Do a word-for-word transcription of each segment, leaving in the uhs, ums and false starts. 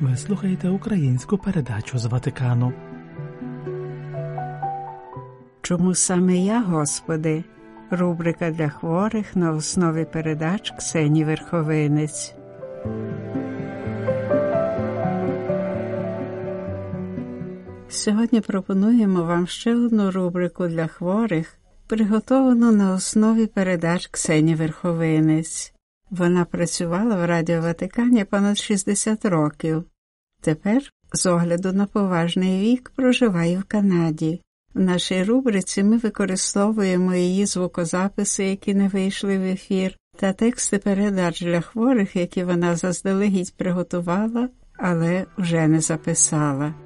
Ви слухаєте українську передачу з Ватикану. Чому саме я, Господи? Рубрика для хворих на основі передач Ксені Верховинець. Сьогодні пропонуємо вам ще одну рубрику для хворих, приготовану на основі передач Ксені Верховинець. Вона працювала в Радіо Ватикані понад шістдесят років. Тепер, з огляду на поважний вік, проживає в Канаді. В нашій рубриці ми використовуємо її звукозаписи, які не вийшли в ефір, та тексти передач для хворих, які вона заздалегідь приготувала, але вже не записала.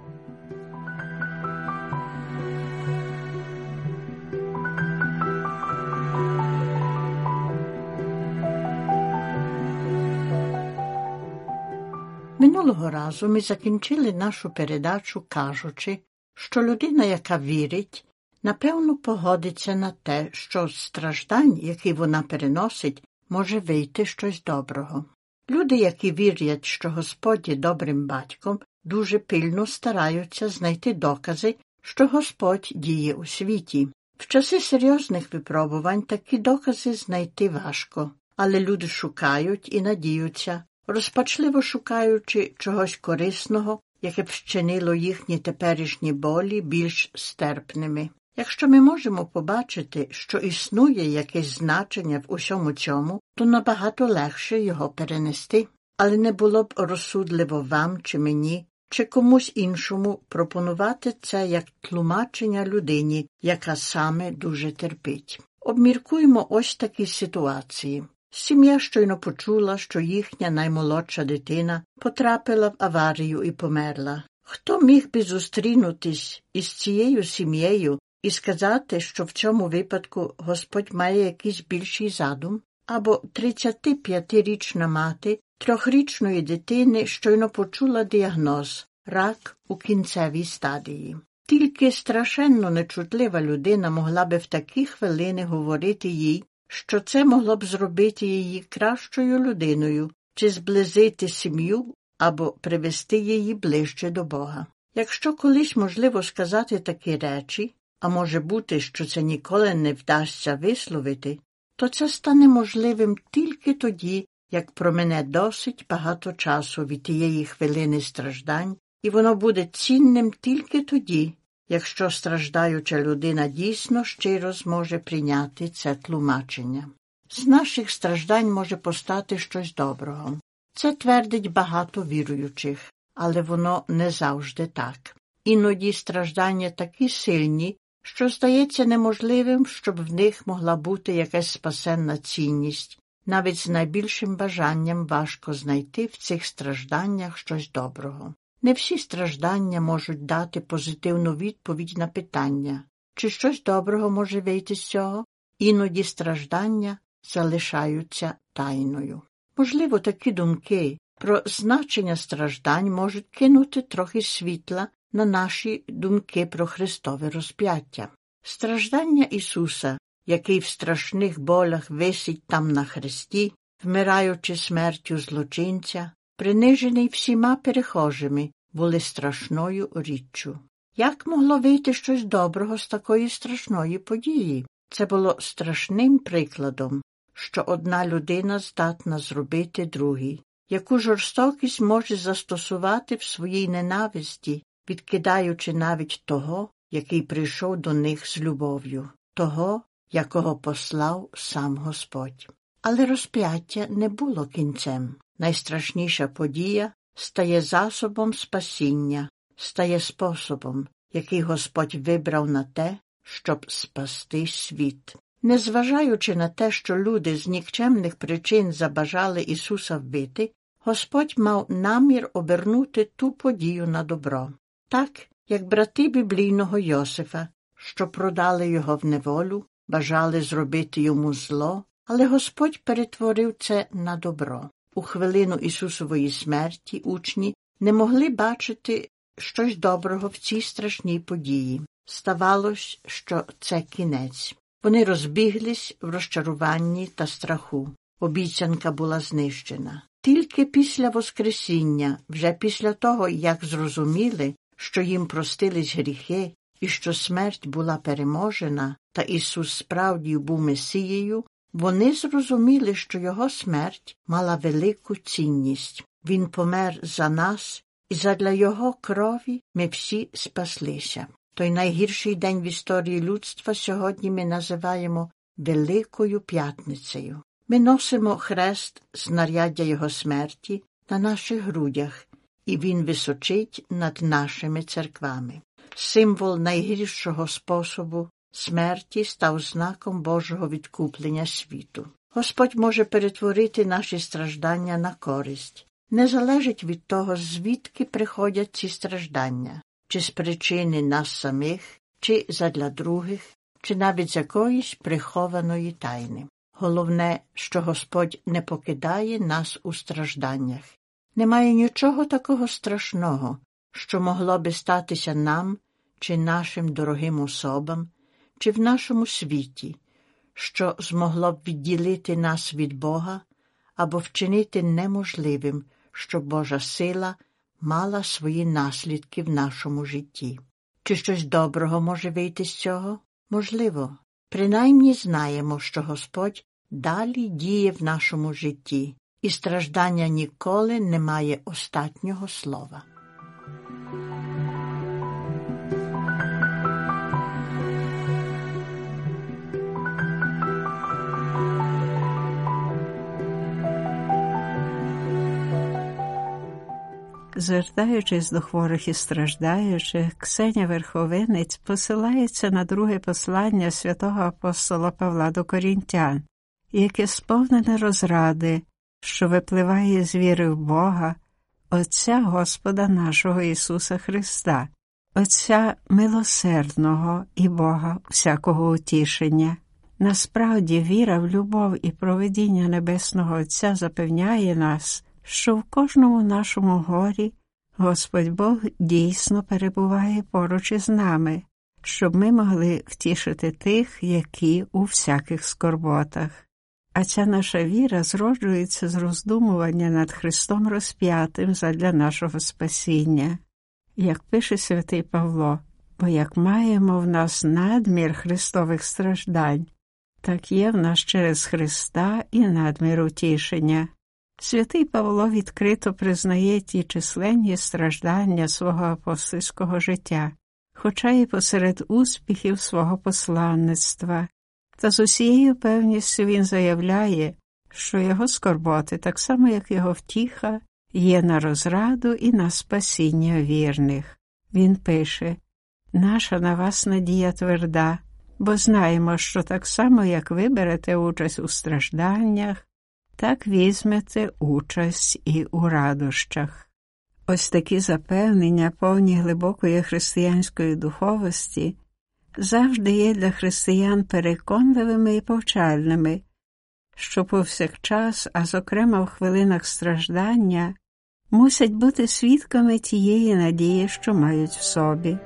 Минулого разу ми закінчили нашу передачу, кажучи, що людина, яка вірить, напевно погодиться на те, що з страждань, які вона переносить, може вийти щось доброго. Люди, які вірять, що Господь є добрим батьком, дуже пильно стараються знайти докази, що Господь діє у світі. В часи серйозних випробувань такі докази знайти важко, але люди шукають і надіються, розпачливо шукаючи чогось корисного, яке б вчинило їхні теперішні болі більш стерпними. Якщо ми можемо побачити, що існує якесь значення в усьому цьому, то набагато легше його перенести. Але не було б розсудливо вам чи мені, чи комусь іншому пропонувати це як тлумачення людині, яка саме дуже терпить. Обміркуємо ось такі ситуації. Сім'я щойно почула, що їхня наймолодша дитина потрапила в аварію і померла. Хто міг би зустрінутись із цією сім'єю і сказати, що в цьому випадку Господь має якийсь більший задум? Або тридцятип'ятирічна мати трьохрічної дитини щойно почула діагноз – рак у кінцевій стадії. Тільки страшенно нечутлива людина могла би в такі хвилини говорити їй, що це могло б зробити її кращою людиною, чи зблизити сім'ю, або привести її ближче до Бога. Якщо колись можливо сказати такі речі, а може бути, що це ніколи не вдасться висловити, то це стане можливим тільки тоді, як промине досить багато часу від тієї хвилини страждань, і воно буде цінним тільки тоді, якщо страждаюча людина дійсно щиро зможе прийняти це тлумачення. З наших страждань може постати щось доброго. Це твердить багато віруючих, але воно не завжди так. Іноді страждання такі сильні, що здається неможливим, щоб в них могла бути якась спасенна цінність. Навіть з найбільшим бажанням важко знайти в цих стражданнях щось доброго. Не всі страждання можуть дати позитивну відповідь на питання, чи щось доброго може вийти з цього. Іноді страждання залишаються тайною. Можливо, такі думки про значення страждань можуть кинути трохи світла на наші думки про Христове розп'яття. Страждання Ісуса, який в страшних болях висить там на хресті, вмираючи смертю злочинця, принижений всіма перехожими, були страшною річчю. Як могло вийти щось доброго з такої страшної події? Це було страшним прикладом, що одна людина здатна зробити другій, яку жорстокість може застосувати в своїй ненависті, відкидаючи навіть того, який прийшов до них з любов'ю, того, якого послав сам Господь. Але розп'яття не було кінцем. Найстрашніша подія стає засобом спасіння, стає способом, який Господь вибрав на те, щоб спасти світ. Незважаючи на те, що люди з нікчемних причин забажали Ісуса вбити, Господь мав намір обернути ту подію на добро. Так, як брати біблійного Йосифа, що продали його в неволю, бажали зробити йому зло, але Господь перетворив це на добро. У хвилину Ісусової смерті учні не могли бачити щось доброго в цій страшній події. Ставалось, що це кінець. Вони розбіглись в розчаруванні та страху. Обіцянка була знищена. Тільки після Воскресіння, вже після того, як зрозуміли, що їм простились гріхи і що смерть була переможена, та Ісус справді був Месією, вони зрозуміли, що Його смерть мала велику цінність. Він помер за нас, і задля Його крові ми всі спаслися. Той найгірший день в історії людства сьогодні ми називаємо Великою П'ятницею. Ми носимо хрест, знаряддя Його смерті, на наших грудях, і він височить над нашими церквами. Символ найгіршого способу смерті став знаком Божого відкуплення світу. Господь може перетворити наші страждання на користь. Не залежить від того, звідки приходять ці страждання, чи з причини нас самих, чи задля других, чи навіть з якоїсь прихованої тайни. Головне, що Господь не покидає нас у стражданнях. Немає нічого такого страшного, що могло би статися нам чи нашим дорогим особам, чи в нашому світі, що змогло б відділити нас від Бога або вчинити неможливим, щоб Божа сила мала свої наслідки в нашому житті. Чи щось доброго може вийти з цього? Можливо. Принаймні знаємо, що Господь далі діє в нашому житті, і страждання ніколи не має останнього слова. Звертаючись до хворих і страждаючих, Ксеня Верховинець посилається на друге послання святого апостола Павла до Корінтян, яке сповнене розради, що випливає з віри в Бога, Отця Господа нашого Ісуса Христа, Отця милосердного і Бога всякого утішення. Насправді, віра в любов і провидіння Небесного Отця запевняє нас, що в кожному нашому горі Господь Бог дійсно перебуває поруч із нами, щоб ми могли втішити тих, які у всяких скорботах. А ця наша віра зроджується з роздумування над Христом розп'ятим задля нашого спасіння. Як пише святий Павло, бо як маємо в нас надмір Христових страждань, так є в нас через Христа і надмір утішення. Святий Павло відкрито признає ті численні страждання свого апостольського життя, хоча і посеред успіхів свого посланництва. Та з усією певністю він заявляє, що його скорботи, так само як його втіха, є на розраду і на спасіння вірних. Він пише: «Наша на вас надія тверда, бо знаємо, що так само, як ви берете участь у стражданнях, так візьмете участь і у радощах». Ось такі запевнення, повні глибокої християнської духовості, завжди є для християн переконливими і повчальними, що повсякчас, а зокрема в хвилинах страждання, мусять бути свідками тієї надії, що мають в собі.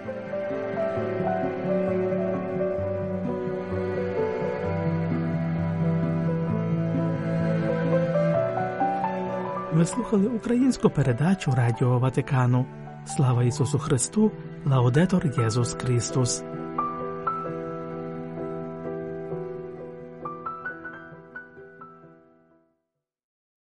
Ви слухали українську передачу Радіо Ватикану. Слава Ісусу Христу! Лаудетор Єсус Христос!